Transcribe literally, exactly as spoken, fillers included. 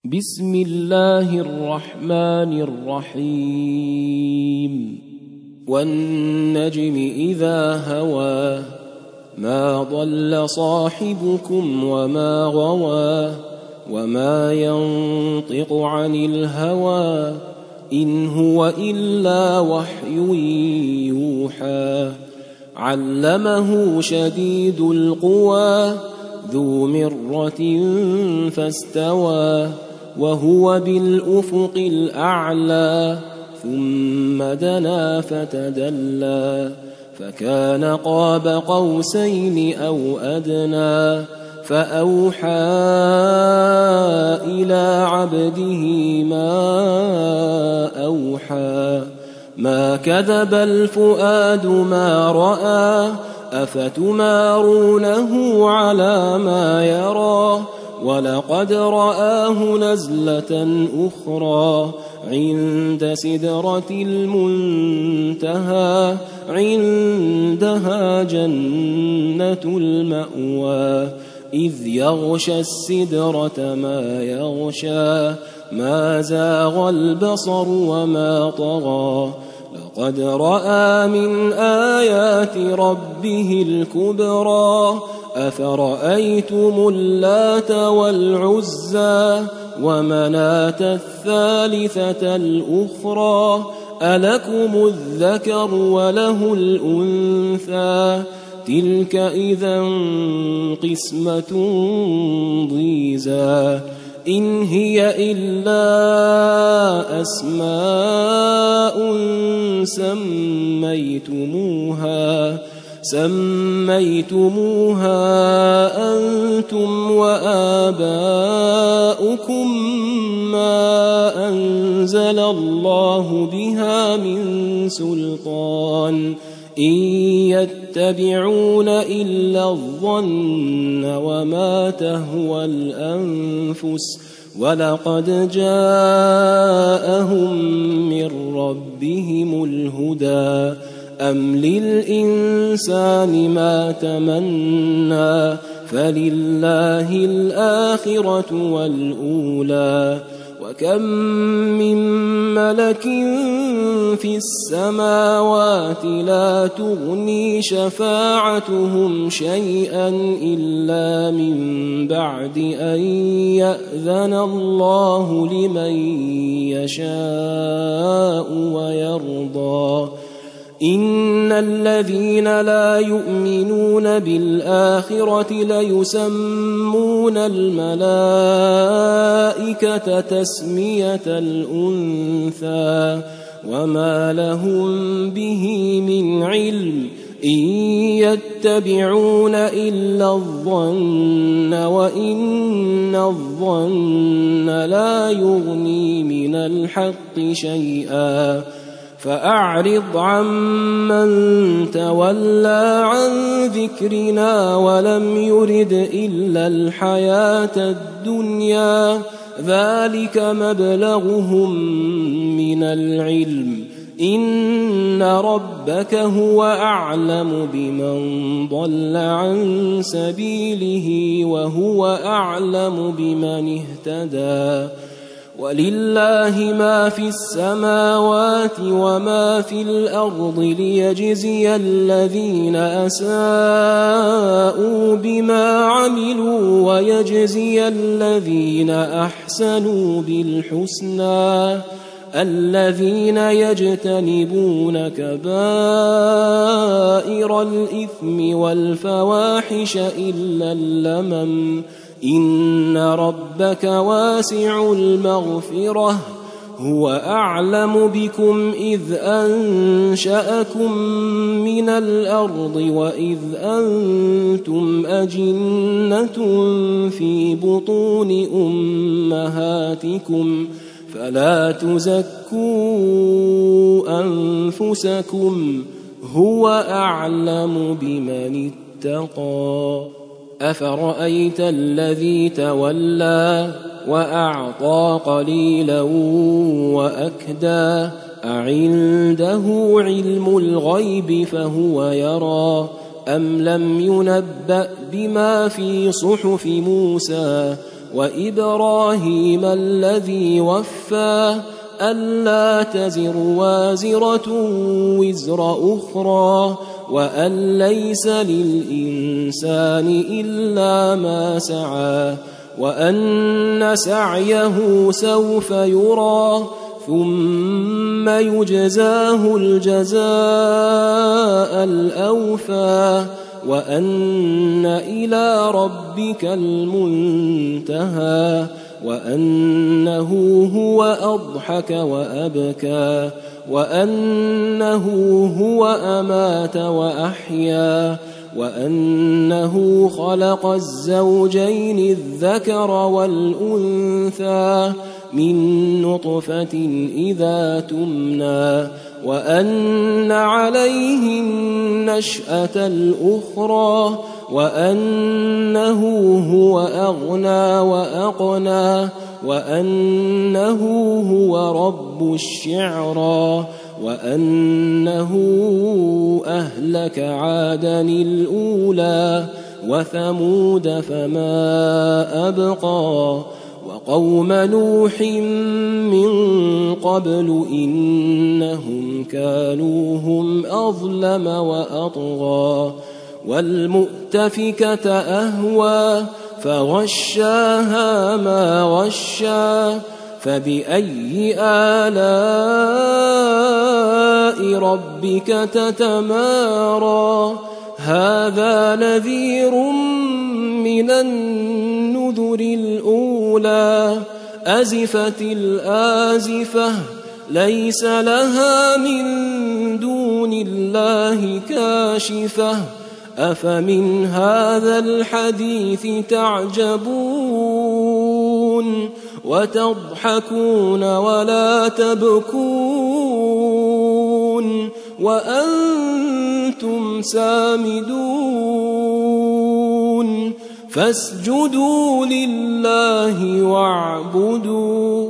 بسم الله الرحمن الرحيم والنجم إذا هوى ما ضل صاحبكم وما غوى وما ينطق عن الهوى إن هو إلا وحي يوحى علمه شديد القوى ذو مرة فاستوى وهو بالأفق الأعلى ثم دنا فتدلى فكان قاب قوسين أو أدنى فأوحى إلى عبده ما أوحى ما كذب الفؤاد ما رأى أفتمارونه على ما يرى ولقد رآه نزلة أخرى عند سدرة المنتهى عندها جنة المأوى إذ يغشى السدرة ما يغشى ما زاغ البصر وما طغى لقد رأى من آيات ربه الكبرى أفرأيتم اللات والعزى ومناة الثالثة الأخرى ألكم الذكر وله الأنثى تلك إذا قسمة ضيزى إن هي إلا أسماء سميتموها سميتموها أنتم وآباؤكم ما أنزل الله بها من سلطان إن يتبعون إلا الظن وما تهوى الأنفس ولقد جاءهم من ربهم الهدى أم للإنسان ما تمنى فلله الآخرة والأولى وكم من ملك في السماوات لا تغني شفاعتهم شيئا إلا من بعد أن يأذن الله لمن يشاء ويرضى إن الذين لا يؤمنون بالآخرة ليسمون الملائكة تسمية الأنثى وما لهم به من علم إن يتبعون إلا الظن وإن الظن لا يغني من الحق شيئا فأعرض عمن تولى عن ذكرنا ولم يرد إلا الحياة الدنيا ذلك مبلغهم من العلم إن ربك هو أعلم بمن ضل عن سبيله وهو أعلم بمن اهتدى ولله ما في السماوات وما في الأرض ليجزي الذين أساءوا بما عملوا ويجزي الذين أحسنوا بالحسنى الذين يجتنبون كبائر الإثم والفواحش إلا اللمم إن ربك واسع المغفرة هو أعلم بكم إذ أنشأكم من الأرض وإذ أنتم أجنة في بطون أمهاتكم فلا تزكوا أنفسكم هو أعلم بمن اتقى أفرأيت الذي تولى وأعطى قليلا وأكدى أعنده علم الغيب فهو يرى أم لم ينبأ بما في صحف موسى وإبراهيم الذي وفى ألا تزر وازرة وزر أخرى وأن ليس للإنسان إلا ما سعى وأن سعيه سوف يرى ثم يجزاه الجزاء الأوفى وأن إلى ربك المنتهى وأنه هو أضحك وأبكى وأنه هو أمات وأحيا وأنه خلق الزوجين الذكر والأنثى من نطفة إذا تمنى وأن عليه النشأة الأخرى وأنه هو أغنى وأقنى وأنه هو رب الشعرى وأنه أهلك عادا الأولى وثمود فما أبقى وقوم نوح من قبل إنهم كانوا هم أظلم وأطغى والمؤتفكة أهوى فغشاها ما غشى فبأي آلاء ربك تتمارى هذا نذير من النذر الأولى أزفت الآزفة ليس لها من دون الله كاشفة أفمن هذا الحديث تعجبون وتضحكون ولا تبكون وأنتم سامدون فاسجدوا لله واعبدوا